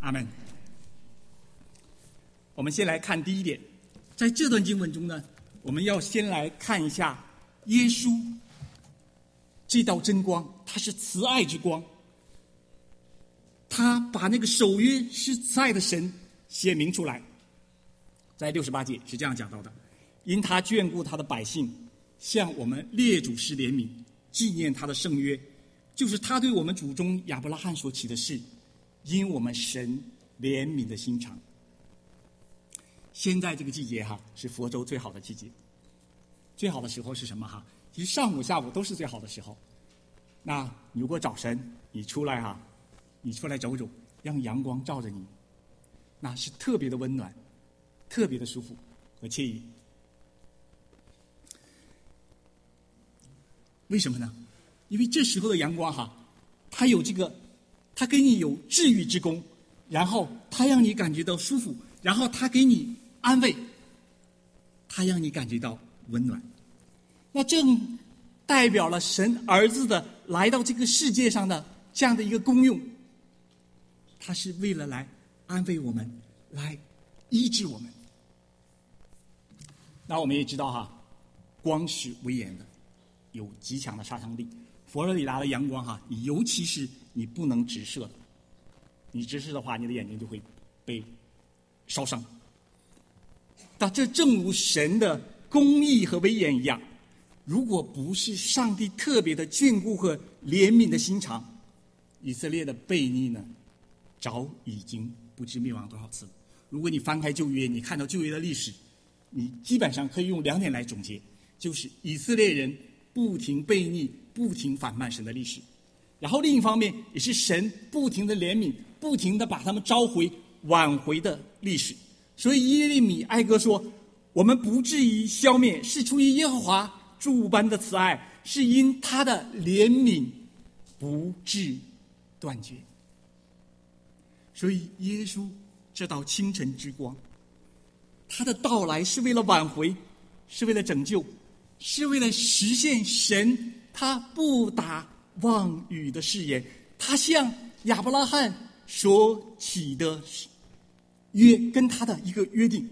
阿们。我们先来看第一点，在这段经文中呢，我们要先来看一下耶稣这道真光，它是慈爱之光，他把那个守约是慈爱的神显明出来。在68节是这样讲到的：因他眷顾他的百姓，向我们列祖施怜悯，纪念他的圣约，就是他对我们祖宗亚伯拉罕所起的事，因我们神怜悯的心肠。现在这个季节是佛州最好的季节。最好的时候是什么其实上午下午都是最好的时候。那如果早晨你出来走走，让阳光照着你，那是特别的温暖，特别的舒服和惬意。为什么呢？因为这时候的阳光它有它给你有治愈之功，然后它让你感觉到舒服，然后它给你安慰，它让你感觉到温暖。那正代表了神儿子的来到这个世界上的这样的一个功用，它是为了来安慰我们，来医治我们。那我们也知道光是威严的，有极强的杀伤力。佛罗里达的阳光尤其是你不能直射的，你直射的话，你的眼睛就会被烧伤。那这正如神的公义和威严一样，如果不是上帝特别的眷顾和怜悯的心肠，以色列的悖逆呢，早已经不知灭亡多少次了。如果你翻开旧约，你看到旧约的历史，你基本上可以用2点来总结，就是以色列人不停悖逆、不停反叛神的历史。然后另一方面，也是神不停的怜悯、不停的把他们召回、挽回的历史。所以耶利米哀歌说：我们不至于消灭，是出于耶和华诸般的慈爱，是因他的怜悯不致断绝。所以耶稣这道清晨之光，他的到来是为了挽回，是为了拯救，是为了实现神他不打妄语的誓言，他向亚伯拉罕所起的约，跟他的一个约定。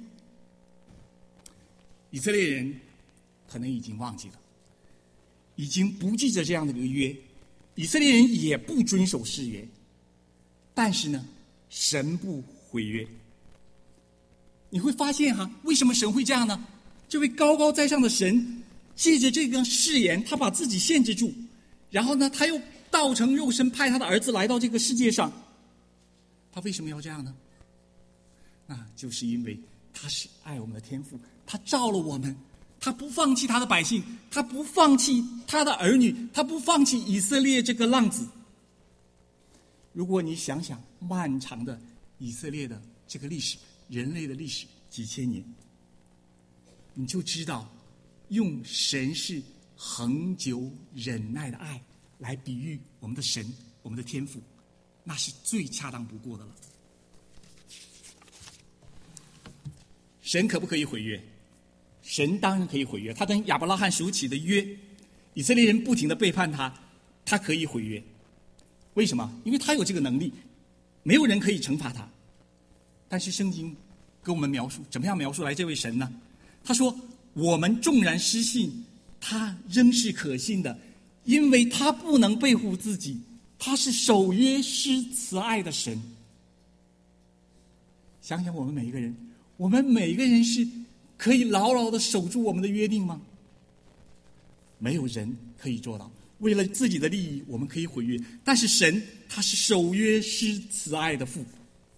以色列人可能已经忘记了，已经不记着这样的一个约，以色列人也不遵守誓约，但是呢，神不毁约。你会发现为什么神会这样呢？这位高高在上的神借着这个誓言，他把自己限制住，然后呢，他又道成肉身，派他的儿子来到这个世界上。他为什么要这样呢？那就是因为他是爱我们的天父，他造了我们，他不放弃他的百姓，他不放弃他的儿女，他不放弃以色列这个浪子。如果你想想漫长的以色列的这个历史，人类的历史几千年，你就知道用神是恒久忍耐的爱来比喻我们的神，我们的天父，那是最恰当不过的了。神可不可以毁约？神当然可以毁约。他跟亚伯拉罕所起的约，以色列人不停的背叛他，他可以毁约。为什么？因为他有这个能力，没有人可以惩罚他。但是圣经跟我们描述，怎么样描述来这位神呢？他说：我们纵然失信，他仍是可信的，因为他不能背负自己，他是守约施慈爱的神。想想我们每一个人，我们每一个人是可以牢牢的守住我们的约定吗？没有人可以做到。为了自己的利益，我们可以毁约，但是神他是守约施慈爱的父。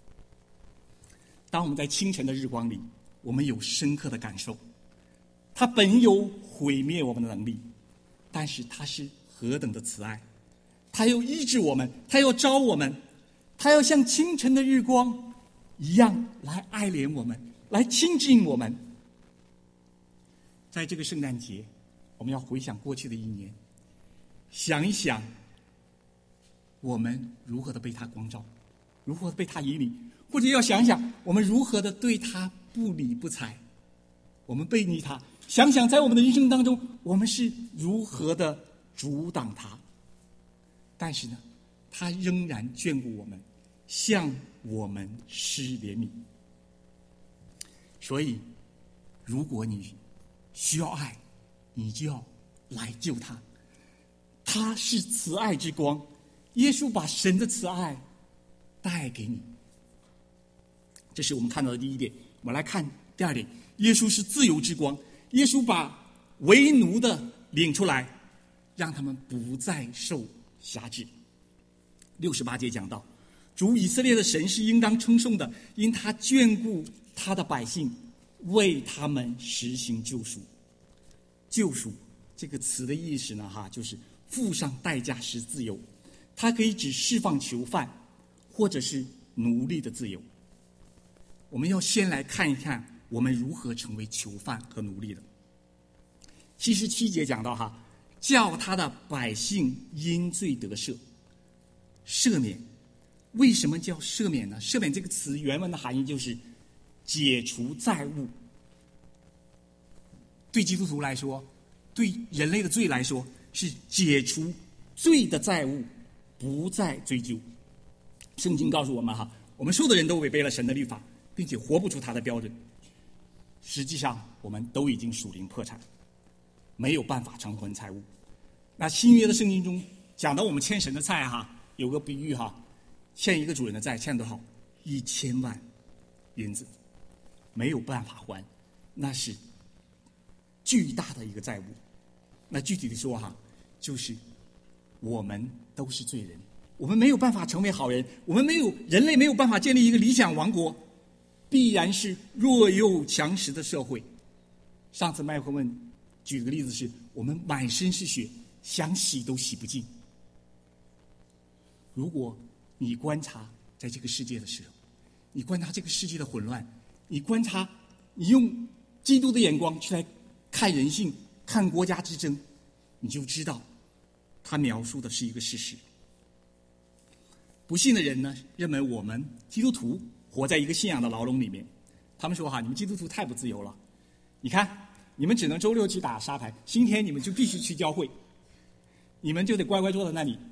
当我们在清晨的日光里，我们有深刻的感受，他本有毁灭我们的能力，但是他是何等的慈爱，他要医治我们，他要招我们，他要像清晨的日光一样来爱怜我们，来亲近我们。在这个圣诞节，我们要回想过去的一年，想一想我们如何的被他光照，如何被他引领，或者要想想我们如何的对他不理不睬，我们背逆他。想想在我们的人生当中，我们是如何的阻挡他，但是呢，他仍然眷顾我们，像我们施怜悯。所以如果你需要爱，你就要来救他。他是慈爱之光，耶稣把神的慈爱带给你。这是我们看到的第一点。我们来看第二点，耶稣是自由之光，耶稣把为奴的领出来，让他们不再受辖制。68节讲到，主以色列的神是应当称颂的，因他眷顾他的百姓，为他们实行救赎。救赎这个词的意思呢，就是付上代价使自由，它可以指释放囚犯或者是奴隶的自由。我们要先来看一看我们如何成为囚犯和奴隶的。77节讲到叫他的百姓因罪得赦。赦免，为什么叫赦免呢？赦免这个词原文的含义就是解除债务。对基督徒来说，对人类的罪来说，是解除罪的债务，不再追究。圣经告诉我们我们所有的人都违背了神的律法，并且活不出他的标准。实际上我们都已经属灵破产，没有办法偿还债务。那新约的圣经中讲到我们欠神的债有个比喻欠一个主人的债欠多少？1000万银子，没有办法还，那是巨大的一个债务。那具体的说就是我们都是罪人，我们没有办法成为好人，人类没有办法建立一个理想王国，必然是弱肉强食的社会。上次麦克问举个例子是，我们满身是血，想洗都洗不净。如果你观察在这个世界的时候，你观察这个世界的混乱，你观察，你用基督的眼光去来看人性，看国家之争，你就知道他描述的是一个事实。不信的人呢，认为我们基督徒活在一个信仰的牢笼里面。他们说你们基督徒太不自由了，你看你们只能周六去打沙牌，星期天你们就必须去教会，你们就得乖乖坐在那里。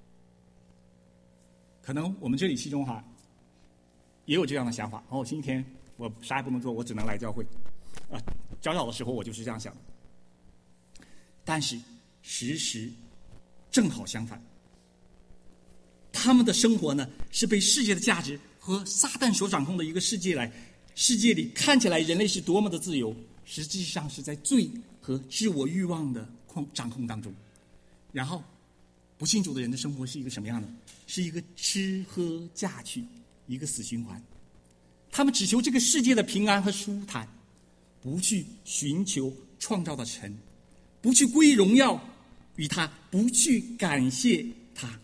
可能我们这里其中也有这样的想法，星期天我啥也不能做，我只能来教会。早的时候我就是这样想的。但是事实正好相反，他们的生活呢，是被世界的价值和撒旦所掌控的一个世界里看起来人类是多么的自由，实际上是在罪和自我欲望的掌控当中。然后不信主的人的生活是一个什么样的？是一个吃喝嫁娶，一个死循环。他们只求这个世界的平安和舒坦，不去寻求创造的神，不去归荣耀于他，不去感谢他。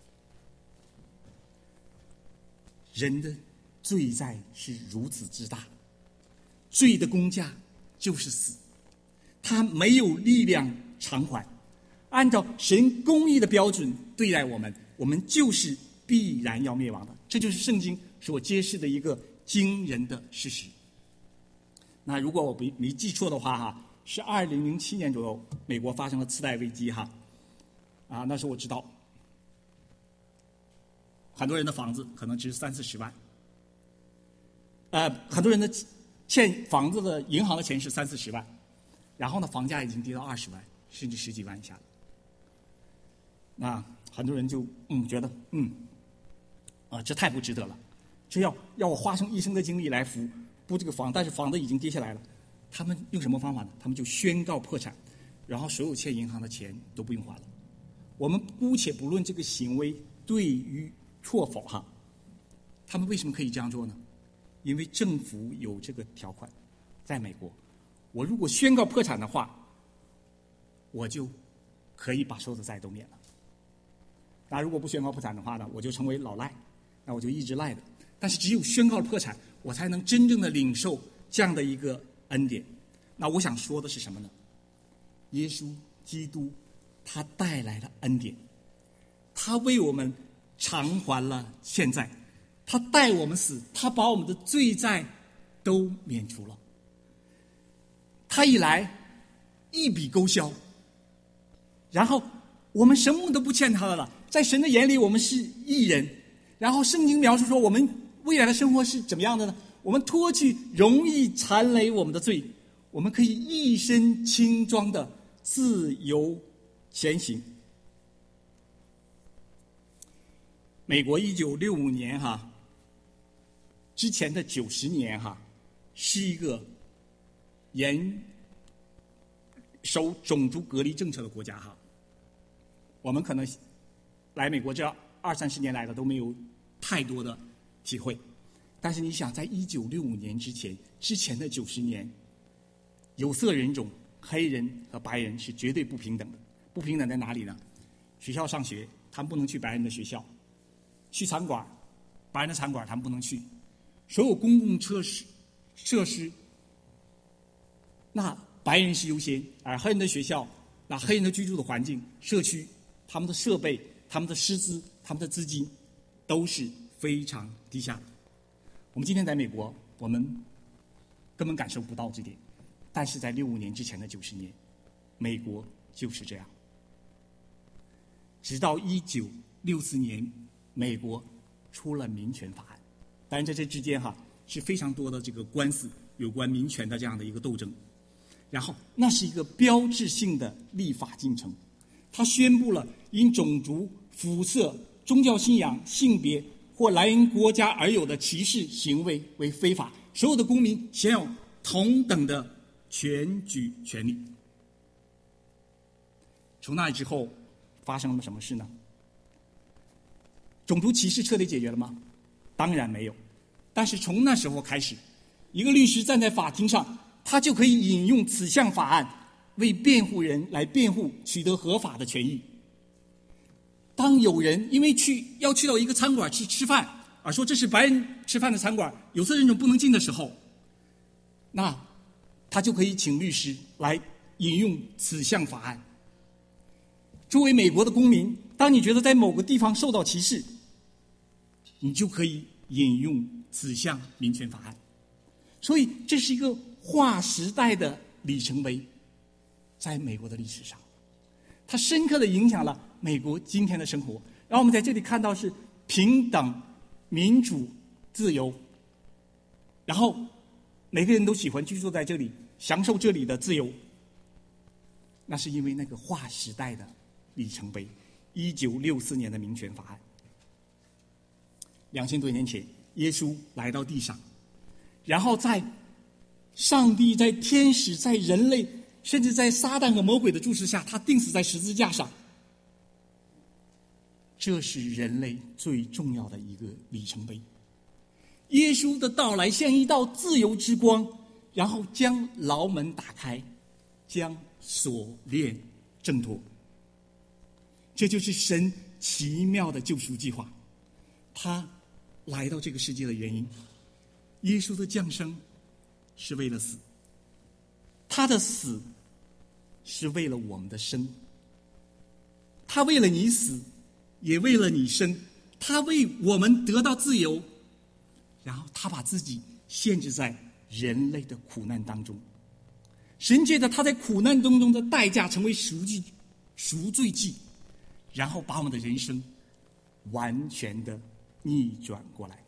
人的罪债是如此之大，罪的工价就是死，他没有力量偿还。按照神公义的标准对待我们，我们就是必然要灭亡的。这就是圣经所揭示的一个惊人的事实。那如果我没记错的话是2007年左右，美国发生了次贷危机那时候我知道很多人的房子可能值30-40万，很多人的欠房子的银行的钱是30-40万，然后呢房价已经跌到20万甚至10几万以下了。那很多人就觉得这太不值得了，这要我花上一生的精力来补这个房，但是房子已经跌下来了。他们用什么方法呢？他们就宣告破产，然后所有欠银行的钱都不用还了。我们姑且不论这个行为对与错否他们为什么可以这样做呢？因为政府有这个条款，在美国，我如果宣告破产的话，我就可以把所有的债都免了。那如果不宣告破产的话呢，我就成为老赖，那我就一直赖的。但是只有宣告了破产，我才能真正的领受这样的一个恩典。那我想说的是什么呢？耶稣基督他带来了恩典，他为我们偿还了欠债，他代我们死，他把我们的罪债都免除了。他一来一笔勾销，然后我们什么都不欠他的了，在神的眼里我们是义人。然后圣经描述说，我们未来的生活是怎么样的呢？我们脱去容易缠累我们的罪，我们可以一身轻装的自由前行。美国1965年之前的90年是一个严守种族隔离政策的国家我们可能来美国这20-30年来的都没有太多的体会，但是你想，在1965年之前的90年，有色人种黑人和白人是绝对不平等的。不平等在哪里呢？学校上学他们不能去白人的学校，去餐馆白人的餐馆他们不能去，所有公共设施那白人是优先，而黑人的学校，那黑人的居住的环境社区，他们的设备，他们的师资，他们的资金都是非常低下的。我们今天在美国，我们根本感受不到这点，但是在65年之前的90年，美国就是这样。直到1964年，美国出了民权法案，当然在这之间是非常多的这个官司，有关民权的这样的一个斗争。然后那是一个标志性的立法进程，它宣布了因种族、肤色、宗教信仰、性别或来源国家而有的歧视行为为非法，所有的公民享有同等的选举权利。从那之后发生了什么事呢？种族歧视彻底解决了吗？当然没有。但是从那时候开始，一个律师站在法庭上，他就可以引用此项法案为辩护人来辩护，取得合法的权益。当有人因为要去到一个餐馆去吃饭，而说这是白人吃饭的餐馆，有色人种不能进的时候，那他就可以请律师来引用此项法案。作为美国的公民，当你觉得在某个地方受到歧视，你就可以引用此项民权法案。所以这是一个划时代的里程碑，在美国的历史上，它深刻地影响了美国今天的生活。然后我们在这里看到是平等、民主、自由，然后每个人都喜欢居住在这里，享受这里的自由。那是因为那个划时代的里程碑，1964年的民权法案。2000多年前，耶稣来到地上，然后在上帝、在天使、在人类，甚至在撒旦和魔鬼的注视下，他钉死在十字架上。这是人类最重要的一个里程碑。耶稣的到来像一道自由之光，然后将牢门打开，将锁链挣脱。这就是神奇妙的救赎计划，他来到这个世界的原因。耶稣的降生是为了死，他的死是为了我们的生。他为了你死，也为了你生，他为我们得到自由，然后他把自己限制在人类的苦难当中。神借着他在苦难当中的代价成为赎罪祭，然后把我们的人生完全的逆转过来。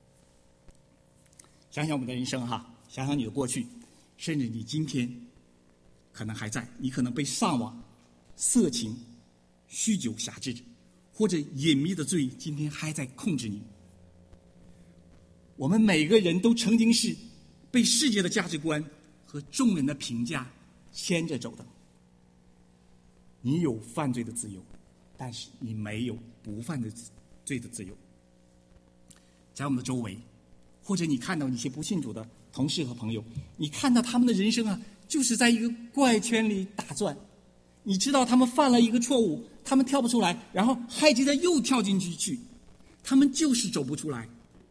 想想我们的人生想想你的过去，甚至你今天可能还在，你可能被上网、色情、酗酒辖制，或者隐秘的罪今天还在控制你。我们每个人都曾经是被世界的价值观和众人的评价牵着走的。你有犯罪的自由，但是你没有不犯罪的自由。在我们的周围，或者你看到一些不信主的同事和朋友，你看到他们的人生就是在一个怪圈里打转。你知道他们犯了一个错误，他们跳不出来，然后还接着又跳进去，他们就是走不出来。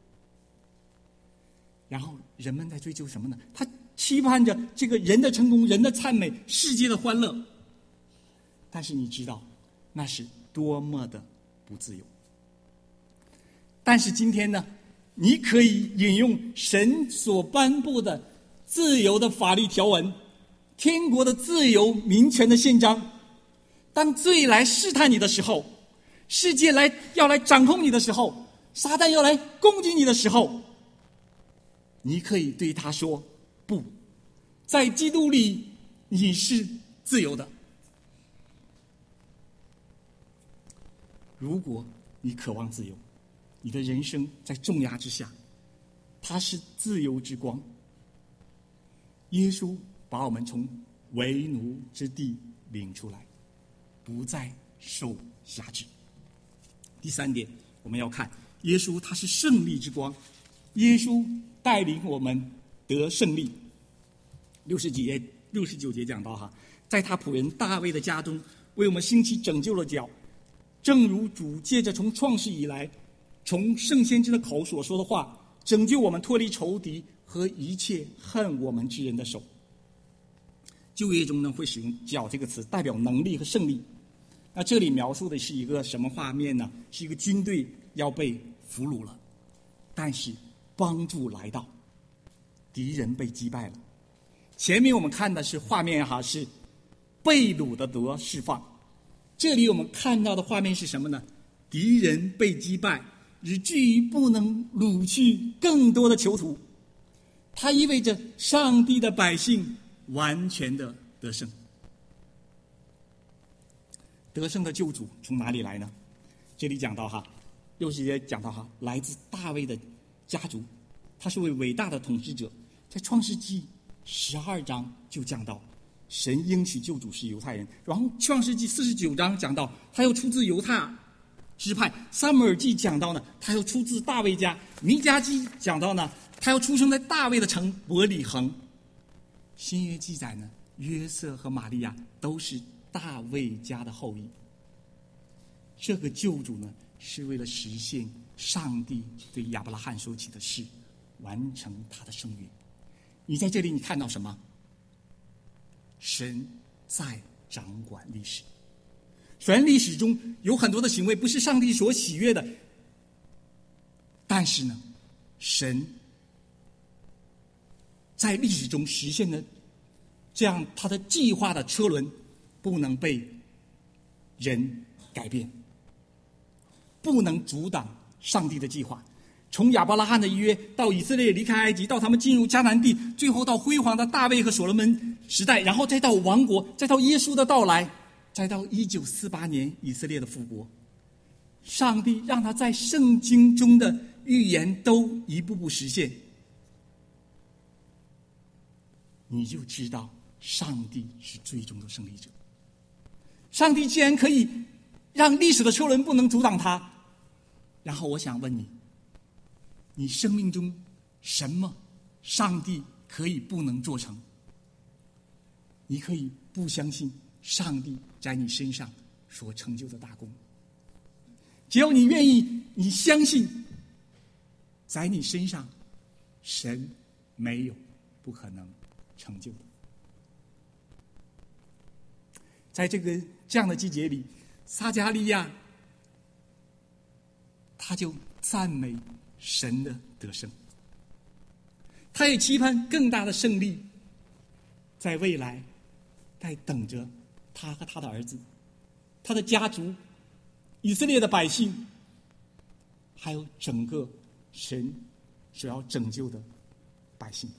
然后人们在追求什么呢？他期盼着这个人的成功、人的赞美、世界的欢乐。但是你知道那是多么的不自由。但是今天呢，你可以引用神所颁布的自由的法律条文，天国的自由民权的宪章。当罪来试探你的时候，世界要来掌控你的时候， 撒旦要来攻击你的时候，你可以对他说不，在基督里你是自由的。如果你渴望自由，你的人生在重压之下，他是自由之光。耶稣把我们从为奴之地领出来，不再受辖制。第三点，我们要看耶稣他是胜利之光，耶稣带领我们得胜利。69节讲到哈，在他仆人大卫的家中，为我们兴起拯救了脚，正如主借着从创世以来，从圣先知的口所说的话，拯救我们脱离仇敌和一切恨我们之人的手。旧约中呢，会使用脚这个词，代表能力和胜利。那这里描述的是一个什么画面呢？是一个军队要被俘虏了，但是帮助来到，敌人被击败了。前面我们看的是画面哈，是被掳的得释放。这里我们看到的画面是什么呢？敌人被击败，以至于不能掳去更多的囚徒。它意味着上帝的百姓完全的得胜。得胜的救主从哪里来呢？这里讲到哈，60节讲到哈，来自大卫的家族，他是位伟大的统治者。在创世纪12章就讲到，神应许救主是犹太人。然后创世纪49章讲到，他又出自犹太支派。撒母耳记讲到呢，他又出自大卫家。弥迦记讲到呢，他又出生在大卫的城伯利恒。新约记载呢，约瑟和玛利亚都是大卫家的后裔。这个救主呢，是为了实现上帝对亚伯拉罕所起的誓，完成他的圣约。你在这里你看到什么？神在掌管历史。虽然历史中有很多的行为不是上帝所喜悦的，但是呢，神在历史中实现了这样他的计划的车轮，不能被人改变，不能阻挡上帝的计划。从亚伯拉罕的约到以色列离开埃及，到他们进入迦南地，最后到辉煌的大卫和所罗门时代，然后再到王国，再到耶稣的到来，再到1948年以色列的复国。上帝让他在圣经中的预言都一步步实现，你就知道上帝是最终的胜利者。上帝既然可以让历史的车轮不能阻挡他，然后我想问你，你生命中什么上帝可以不能做成？你可以不相信上帝在你身上所成就的大功。只要你愿意，你相信在你身上神没有不可能成就的。在这样的季节里，撒迦利亚他就赞美神的得胜，他也期盼更大的胜利在未来在等着他和他的儿子，他的家族，以色列的百姓，还有整个神所要拯救的百姓。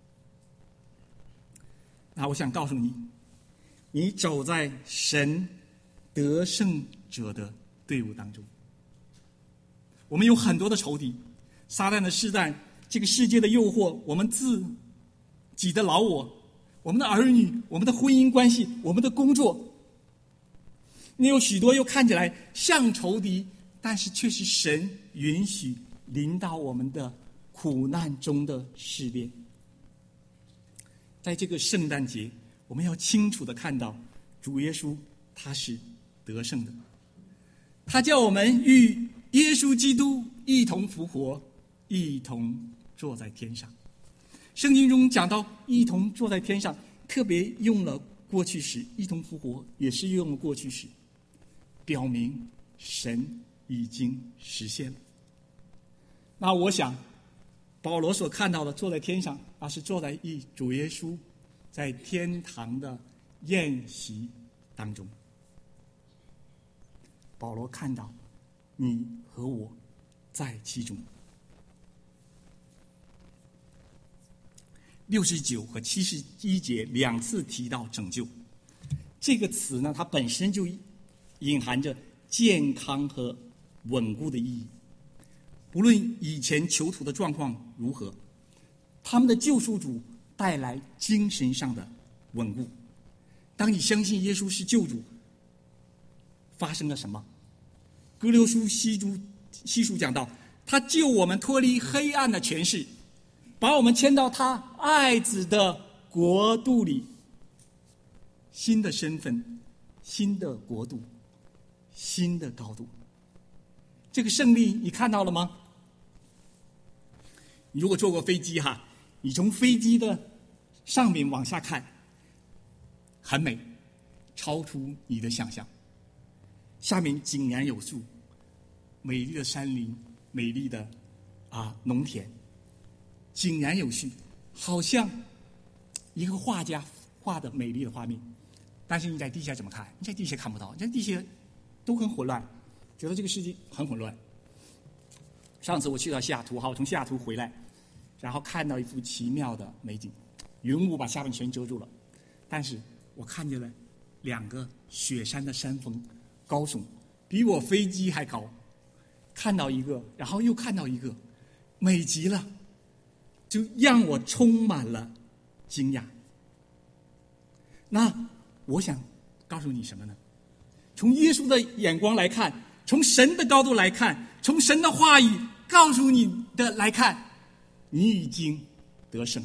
那我想告诉你，你走在神得胜者的队伍当中。我们有很多的仇敌，撒旦的试探，这个世界的诱惑，我们自己的老我们的儿女，我们的婚姻关系，我们的工作。你有许多又看起来像仇敌，但是却是神允许临到我们的苦难中的试炼。在这个圣诞节，我们要清楚地看到主耶稣他是得胜的，他叫我们与耶稣基督一同复活，一同坐在天上。圣经中讲到一同坐在天上，特别用了过去时，一同复活也是用了过去时，表明神已经实现了。那我想保罗所看到的坐在天上，那是坐在主耶稣在天堂的宴席当中。保罗看到你和我在其中。69和71节两次提到拯救，这个词呢，它本身就隐含着健康和稳固的意义。不论以前囚徒的状况如何，他们的救赎主带来精神上的稳固。当你相信耶稣是救主，发生了什么？哥流书西书讲到，他救我们脱离黑暗的权势，把我们迁到他爱子的国度里。新的身份，新的国度，新的高度。这个胜利你看到了吗？你如果坐过飞机你从飞机的上面往下看，很美，超出你的想象。下面井然有树，美丽的山林，美丽的农田，井然有序，好像一个画家画的美丽的画面。但是你在地下怎么看？你在地下看不到，你在地下都很混乱，觉得这个世界很混乱。上次我去到西雅图我从西雅图回来，然后看到一幅奇妙的美景，云雾把下面全遮住了，但是我看见了2个雪山的山峰，高耸，比我飞机还高。看到一个，然后又看到一个，美极了，就让我充满了惊讶。那我想告诉你什么呢？从耶稣的眼光来看，从神的高度来看，从神的话语告诉你的来看，你已经得胜。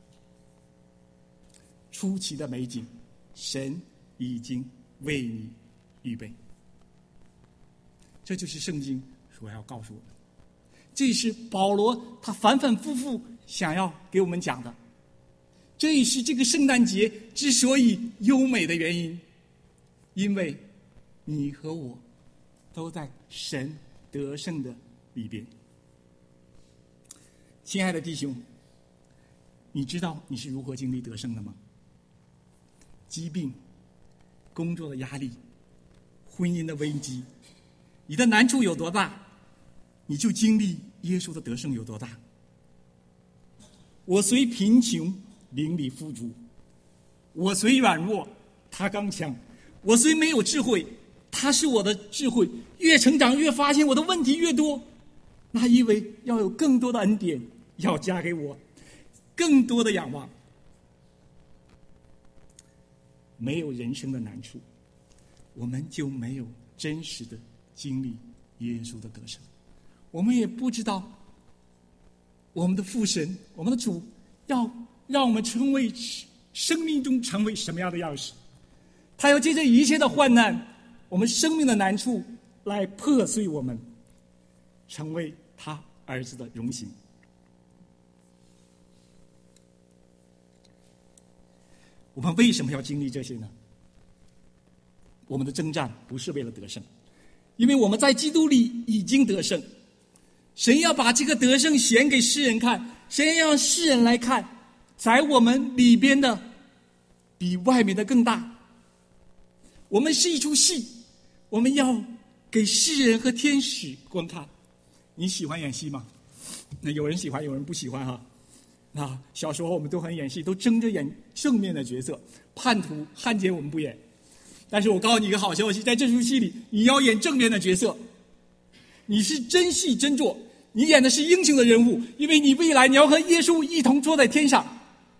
出奇的美景，神已经为你预备。这就是圣经所要告诉我们，这是保罗他反反复复想要给我们讲的。这也是这个圣诞节之所以优美的原因，因为你和我都在神得胜的里边。亲爱的弟兄，你知道你是如何经历得胜的吗？疾病、工作的压力、婚姻的危机，你的难处有多大，你就经历耶稣的得胜有多大。我虽贫穷，灵里富足；我虽软弱，他刚强；我虽没有智慧，他是我的智慧。越成长越发现我的问题越多，那因为要有更多的恩典要加给我，更多的仰望。没有人生的难处，我们就没有真实的经历耶稣的得胜。我们也不知道我们的父神，我们的主要让我们成为生命中成为什么样的样式。他要借着一切的患难，我们生命的难处来破碎我们，成为他儿子的荣形。我们为什么要经历这些呢？我们的征战不是为了得胜，因为我们在基督里已经得胜。神要把这个得胜显给世人看，神要让世人来看，在我们里边的比外面的更大。我们是一出戏，我们要给世人和天使观看。你喜欢演戏吗？那有人喜欢，有人不喜欢小时候我们都很演戏，都争着演正面的角色，叛徒、汉奸我们不演。但是我告诉你一个好消息，在这出戏里，你要演正面的角色，你是真戏真做，你演的是英雄的人物，因为你未来你要和耶稣一同坐在天上。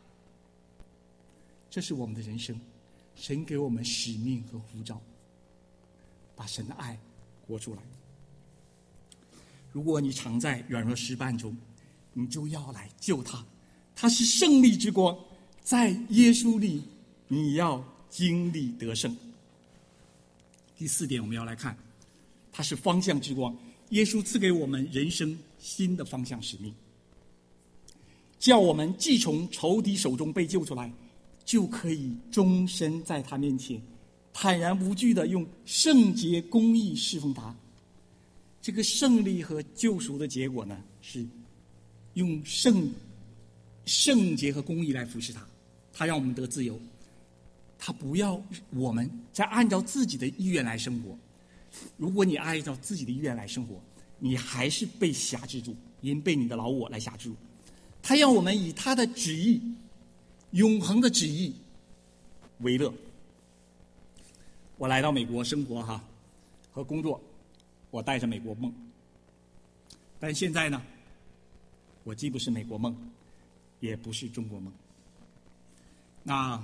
这是我们的人生，神给我们使命和呼召，把神的爱活出来。如果你常在软弱失败中，你就要来救他，他是胜利之光，在耶稣里你要经历得胜。第4点我们要来看，他是方向之光，耶稣赐给我们人生新的方向使命，叫我们既从仇敌手中被救出来，就可以终身在他面前坦然无惧地用圣洁公义侍奉他。这个胜利和救赎的结果呢，是用圣洁和公义来服侍他。他让我们得自由，他不要我们再按照自己的意愿来生活。如果你按照自己的意愿来生活， 你还是被辖制住，因被你的老我来辖制住。他要我们以他的旨意，永恒的旨意为乐。我来到美国生活和工作，我带着美国梦。但现在呢，我既不是美国梦，也不是中国梦。那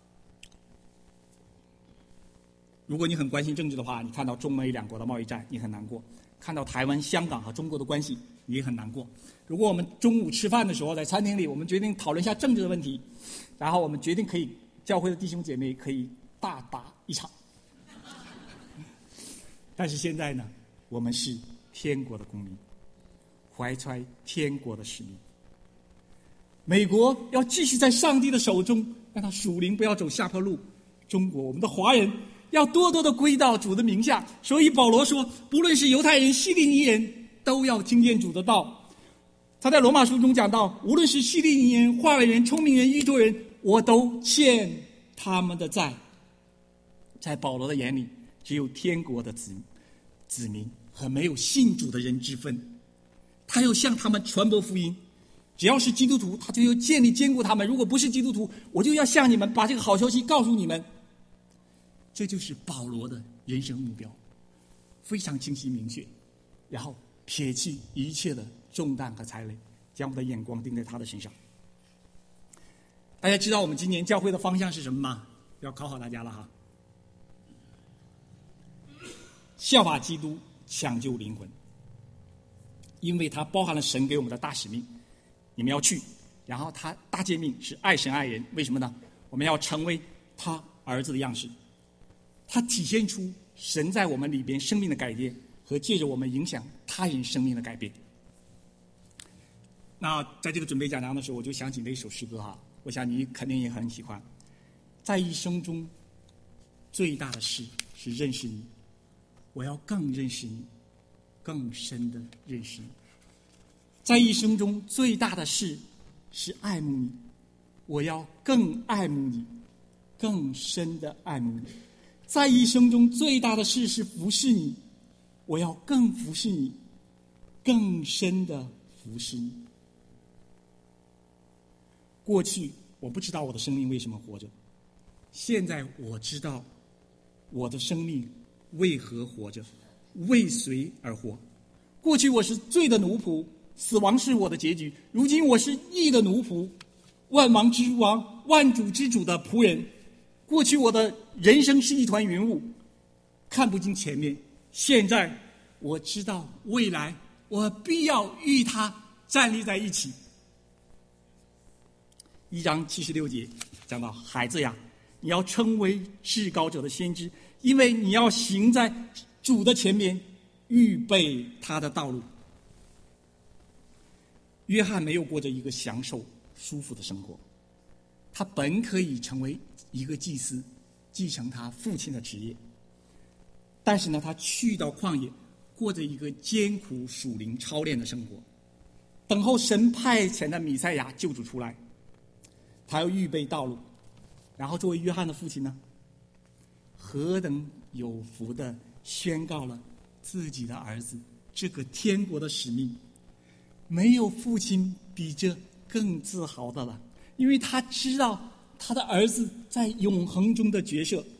如果你很关心政治的话，你看到中美两国的贸易战，你很难过；看到台湾、香港和中国的关系，你也很难过。如果我们中午吃饭的时候在餐厅里，我们决定讨论一下政治的问题，然后我们决定教会的弟兄姐妹可以大打一场。但是现在呢，我们是天国的公民，怀揣天国的使命。美国要继续在上帝的手中，让他属灵不要走下坡路。中国，我们的华人要多多的归到主的名下。所以保罗说，不论是犹太人、希利尼人，都要听见主的道。他在罗马书中讲到，无论是希利尼人、化外人、聪明人、愚拙人，我都欠他们的债。在保罗的眼里，只有天国的子民和没有信主的人之分。他要向他们传播福音，只要是基督徒，他就要建立坚固他们；如果不是基督徒，我就要向你们把这个好消息告诉你们。这就是保罗的人生目标，非常清晰明确。然后撇弃一切的重担和财累，将我们的眼光盯在他的身上。大家知道我们今年教会的方向是什么吗？要考好大家了效法基督，抢救灵魂。因为它包含了神给我们的大使命，你们要去。然后他大诫命是爱神爱人，为什么呢？我们要成为他儿子的样式。它体现出神在我们里边生命的改变，和借着我们影响他人生命的改变。那在这个准备讲章的时候，我就想起那首诗歌我想你肯定也很喜欢。在一生中最大的事是认识你，我要更认识你，更深的认识你。在一生中最大的事是爱慕你，我要更爱慕你，更深的爱慕你。在一生中最大的事是服侍你，我要更服侍你，更深的服侍你。过去我不知道我的生命为什么活着，现在我知道我的生命为何活着，为谁而活。过去我是罪的奴仆，死亡是我的结局；如今我是义的奴仆，万王之王、万主之主的仆人。过去我的人生是一团云雾，看不清前面，现在我知道未来我必要与他站立在一起。1章76节讲到，孩子呀，你要成为至高者的先知，因为你要行在主的前面，预备他的道路。约翰没有过着一个享受舒服的生活，他本可以成为一个祭司，继承他父亲的职业，但是呢，他去到旷野，过着一个艰苦属灵操练的生活，等候神派遣的弥赛亚救主出来。他要预备道路。然后作为约翰的父亲呢，何等有福的宣告了自己的儿子这个天国的使命。没有父亲比这更自豪的了，因为他知道他的儿子在永恒中的角色。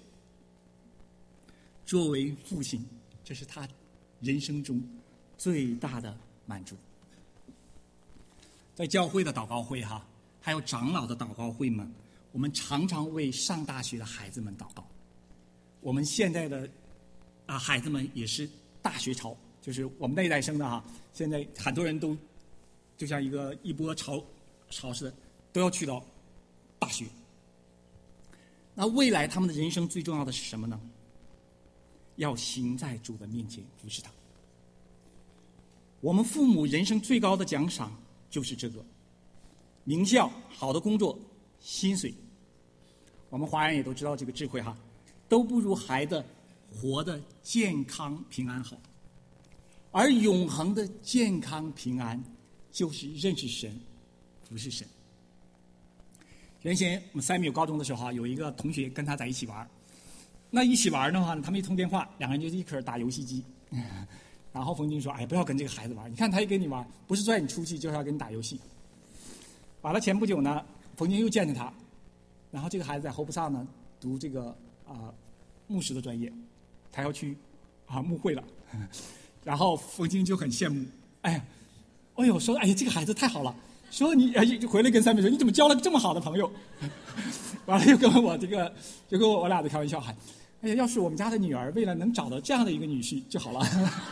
作为父亲，这是他人生中最大的满足。在教会的祷告会还有长老的祷告会们，我们常常为上大学的孩子们祷告。我们现在的孩子们也是大学潮，就是我们那一代生的现在很多人都就像一波潮似的，都要去到大学。那未来他们的人生最重要的是什么呢？要行在主的面前服侍他。我们父母人生最高的奖赏就是这个：名校、好的工作、薪水。我们华人也都知道这个智慧都不如孩子活得健康平安好。而永恒的健康平安就是认识神，服侍神。原先我们Samuel高中的时候有一个同学跟他在一起玩，那一起玩的话，他们一通电话，两个人就立刻打游戏机。 然后冯京说：“哎，不要跟这个孩子玩，你看他一跟你玩，不是拽你出去，就是要跟你打游戏。”完了前不久呢，冯京又见着他，然后这个孩子在侯布萨呢读这个牧师的专业，他要去牧会了。然后冯京就很羡慕，哎呦，说哎呀这个孩子太好了，说你就回来跟三妹说你怎么交了这么好的朋友？完了又跟我俩在开玩笑喊，哎呀，要是我们家的女儿为了能找到这样的一个女婿就好了。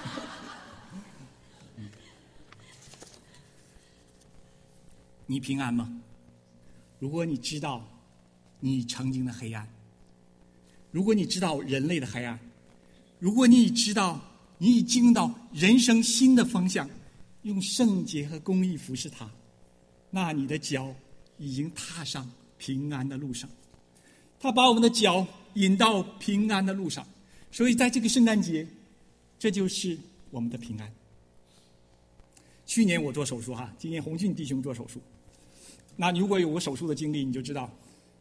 你平安吗？如果你知道你曾经的黑暗，如果你知道人类的黑暗，如果你知道你已经到人生新的方向，用圣洁和公义服侍他，那你的脚已经踏上平安的路上。他把我们的脚引到平安的路上，所以在这个圣诞节，这就是我们的平安。去年我做手术今年洪俊弟兄做手术，那你如果有过手术的经历，你就知道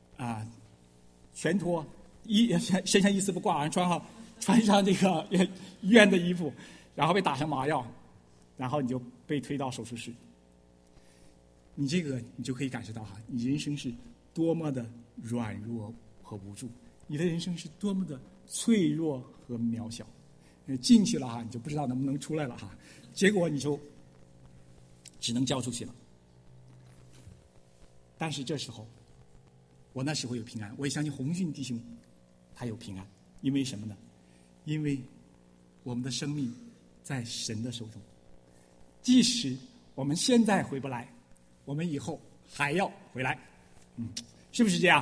全脱身上一丝不挂，穿上这个医院的衣服，然后被打上麻药，然后你就被推到手术室。你就可以感受到你人生是多么的软弱和无助，你的人生是多么的脆弱和渺小。进去了你就不知道能不能出来了结果你就只能交出去了。但是这时候，我那时候有平安，我也相信洪俊弟兄他有平安，因为什么呢？因为我们的生命在神的手中，即使我们现在回不来，我们以后还要回来，是不是这样？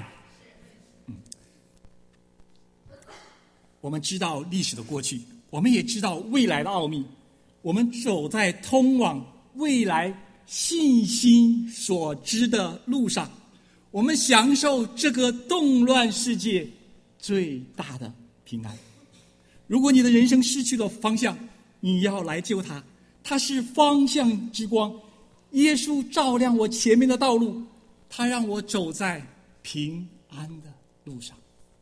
我们知道历史的过去，我们也知道未来的奥秘，我们走在通往未来信心所知的路上，我们享受这个动乱世界最大的平安。如果你的人生失去了方向，你要来救他，他是方向之光，耶稣照亮我前面的道路，他让我走在平安的路上。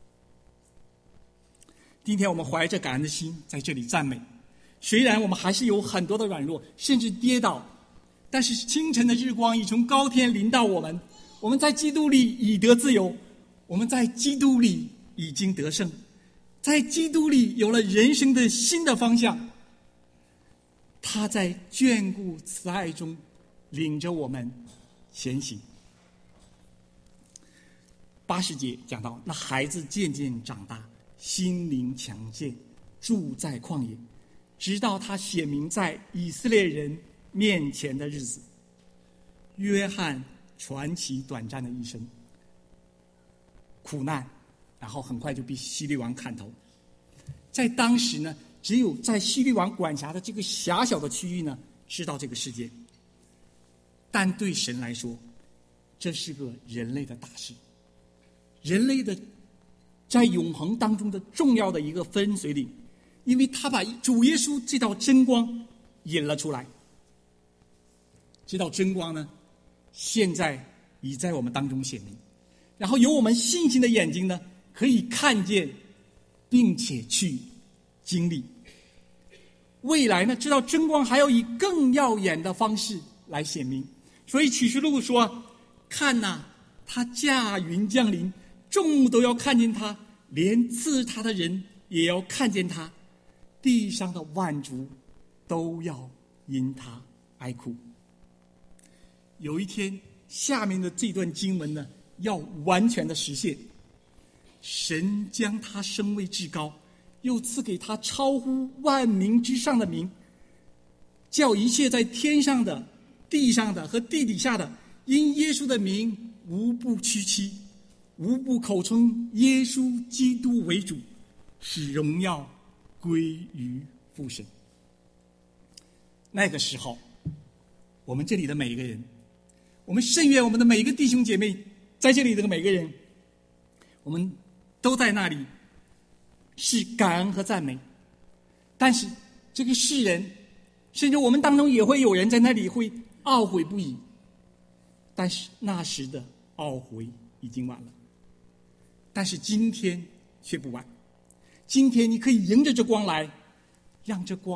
今天我们怀着感恩的心在这里赞美，虽然我们还是有很多的软弱，甚至跌倒，但是清晨的日光已从高天临到我们，我们在基督里已得自由，我们在基督里已经得胜，在基督里有了人生的新的方向。他在眷顾慈爱中领着我们前行。80节讲到，那孩子渐渐长大，心灵强健，住在旷野，直到他显明在以色列人面前的日子。约翰传奇短暂的一生，苦难，然后很快就被希律王砍头。在当时呢，只有在希律王管辖的这个狭小的区域呢，知道这个事件。但对神来说，这是个人类的大事，人类的在永恒当中的重要的一个分水岭，因为他把主耶稣这道真光引了出来。这道真光呢，现在已在我们当中显明，然后有我们信心的眼睛呢，可以看见并且去经历。未来呢，知道真光还要以更耀眼的方式来显明。所以启示录说，看哪，他驾云降临，众目都要看见他，连刺他的人也要看见他，地上的万族都要因他哀哭。有一天，下面的这段经文呢，要完全的实现。神将他升为至高，又赐给他超乎万民之上的名，叫一切在天上的、地上的和地底下的，因耶稣的名无不屈膝，无不口称耶稣基督为主，使荣耀归于父神。那个时候，我们这里的每一个人，我们甚愿我们的每一个弟兄姐妹在这里的每个人，我们都在那里是感恩和赞美。但是这个世人，甚至我们当中也会有人在那里会懊悔不已，但是那时的懊悔已经晚了。但是今天却不晚，今天你可以迎着这光来，让这光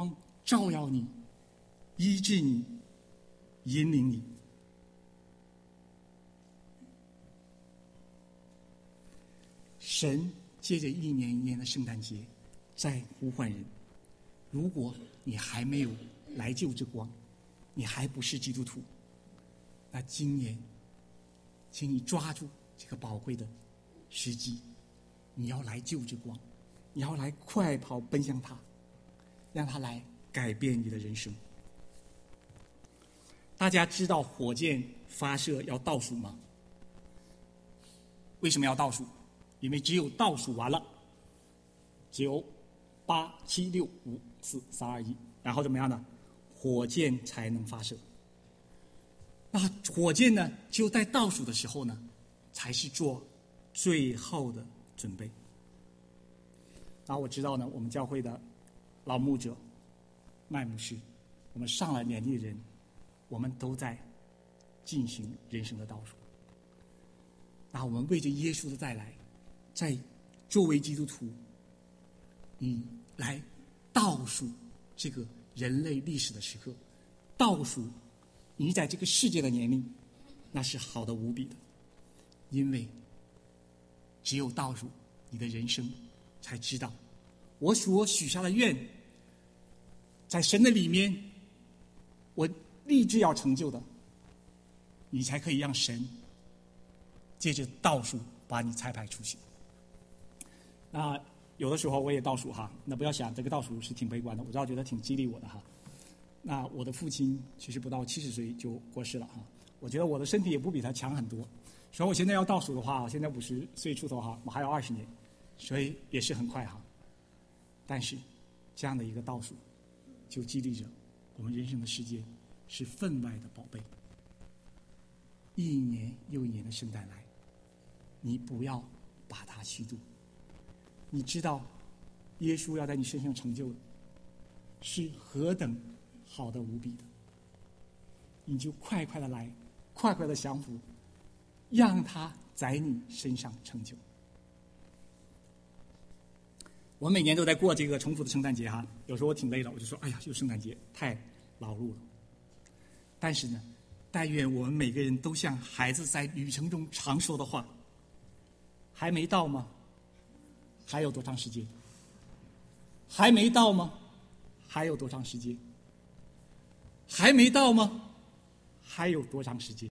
照耀你，医治你，引领你。神借着一年一年的圣诞节在呼唤人，如果你还没有来救之光，你还不是基督徒，那今年请你抓住这个宝贵的时机，你要来救之光，你要来快跑奔向他，让他来改变你的人生。大家知道火箭发射要倒数吗？为什么要倒数？因为只有倒数完了，9、8、7、6、5、4、3、2、1，然后怎么样呢？火箭才能发射。那火箭呢，就在倒数的时候呢，才是做最后的准备。那我知道呢，我们教会的老牧者麦牧师，我们上了年纪的人，我们都在进行人生的倒数。那我们为着耶稣的再来，在作为基督徒，你来倒数这个人类历史的时刻，倒数你在这个世界的年龄，那是好的无比的。因为只有倒数，你的人生才知道我所许下的愿，在神的里面我立志要成就的，你才可以让神借着倒数把你差派出去。那有的时候我也倒数哈，那不要想这个倒数是挺悲观的，我倒觉得挺激励我的哈。那我的父亲其实不到70岁就过世了哈，我觉得我的身体也不比他强很多，所以我现在要倒数的话，现在50岁出头哈，我还有20年，所以也是很快哈。但是这样的一个倒数，就激励着我们人生的时间是分外的宝贝。一年又一年的圣诞来，你不要把它虚度。你知道耶稣要在你身上成就的是何等好的无比的，你就快快的来，快快的降服，让他在你身上成就。我每年都在过这个重复的圣诞节哈，有时候我挺累了，我就说哎呀，就圣诞节太劳碌了。但是呢，但愿我们每个人都像孩子在旅程中常说的话，还没到吗？还有多长时间？还没到吗？还有多长时间？还没到吗？还有多长时间？